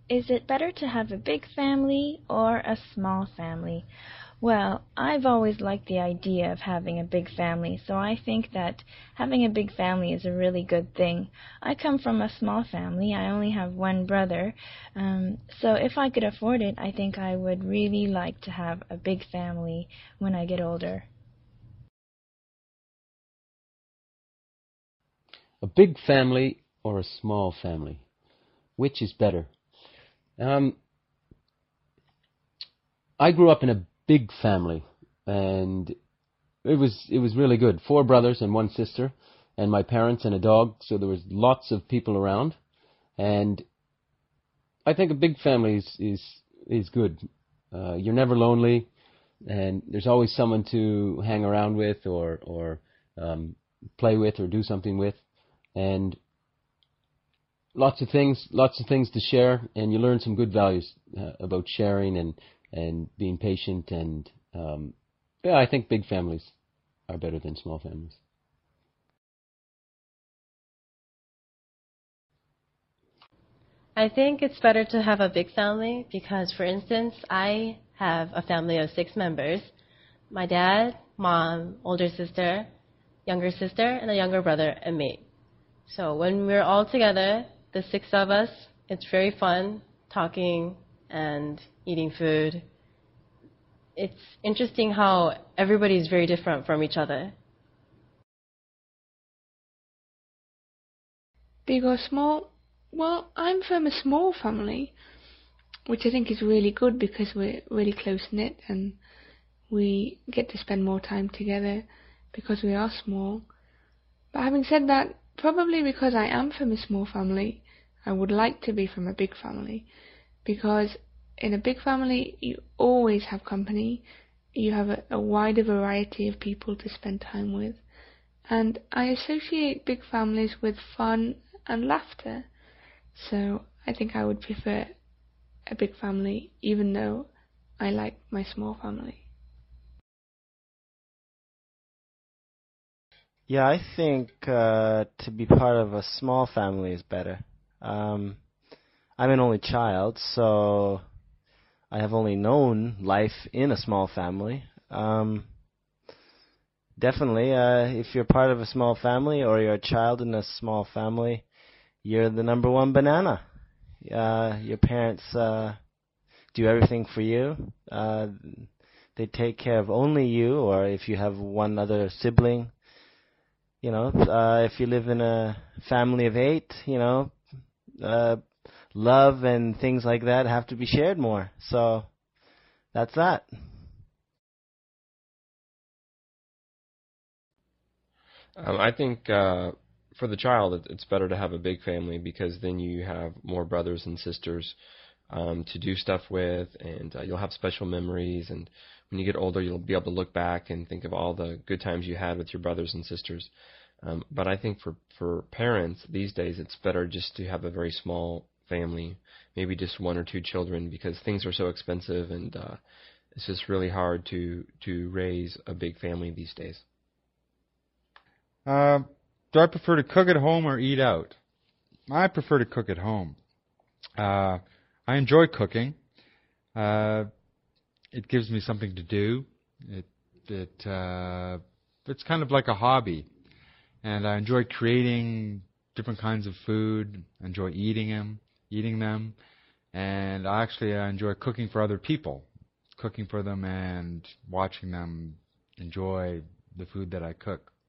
Is it better to have a big family or a small family? Well, I've always liked the idea of having a big family, so I think that having a big family is a really good thing. I come from a small family. I only have one brother. So if I could afford it, I think I would really like to have a big family when I get older. A big family or a small family? Which is better? I grew up in a big family, and it was really good. 4 brothers and 1 sister, and my parents and a dog, so there was lots of people around. And I think a big family is good. You're never lonely, and there's always someone to hang around with or play with or do something with, and lots of things to share, and you learn some good values about sharing and being patient. And yeah, I think big families are better than small families. I think it's better to have a big family because, for instance, I have a family of 6 members. My dad, mom, older sister, younger sister, and a younger brother, and me. So when we're all together, the 6 of us, it's very fun talking and eating food. It's interesting how everybody's very different from each other. Big or small? Well, I'm from a small family, which I think is really good because we're really close-knit and we get to spend more time together because we are small. But having said that, probably because I am from a small family, I would like to be from a big family, because in a big family you always have company, you have a wider variety of people to spend time with, and I associate big families with fun and laughter, so I think I would prefer a big family even though I like my small family. Yeah, I think to be part of a small family is better. I'm an only child, so I have only known life in a small family. Definitely, if you're part of a small family or you're a child in a small family, you're the number one banana. Your parents do everything for you. They take care of only you, or if you have one other sibling, if you live in a family of 8, love and things like that have to be shared more. So that's that. I think for the child, it's better to have a big family because then you have more brothers and sisters to do stuff with, and you'll have special memories. And when you get older, you'll be able to look back and think of all the good times you had with your brothers and sisters. But I think for parents these days, it's better just to have a very small family, maybe just 1 or 2 children, because things are so expensive, and it's just really hard to raise a big family these days. Do I prefer to cook at home or eat out? I prefer to cook at home. I enjoy cooking. It gives me something to do. It's kind of like a hobby, and I enjoy creating different kinds of food. I enjoy eating them, and I enjoy cooking for other people, cooking for them and watching them enjoy the food that I cook.